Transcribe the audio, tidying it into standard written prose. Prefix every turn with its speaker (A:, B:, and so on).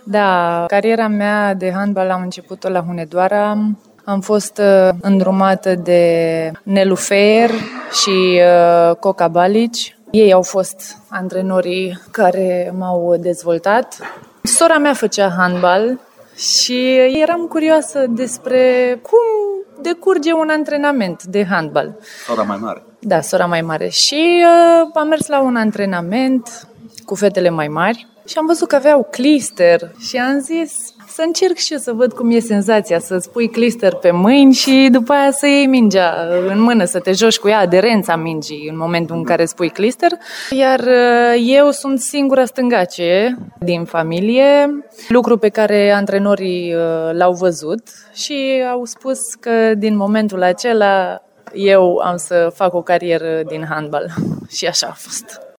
A: Da, cariera mea de handbal am început-o la Hunedoara. Am fost îndrumată de Nelu Feier și Coca Balici. Ei au fost antrenorii care m-au dezvoltat. Sora mea făcea handbal și eram curioasă despre cum decurge un antrenament de handbal.
B: Sora mai mare.
A: Da, sora mai mare. Și am mers la un antrenament cu fetele mai mari și am văzut că aveau clister și am zis să încerc și eu să văd cum e senzația să-ți pui clister pe mâini și după aia să iei mingea în mână, să te joci cu ea, aderența mingii în momentul în care spui clister. Iar eu sunt singura stângace din familie, lucru pe care antrenorii l-au văzut și au spus că din momentul acela eu am să fac o carieră din handbal. Și așa a fost.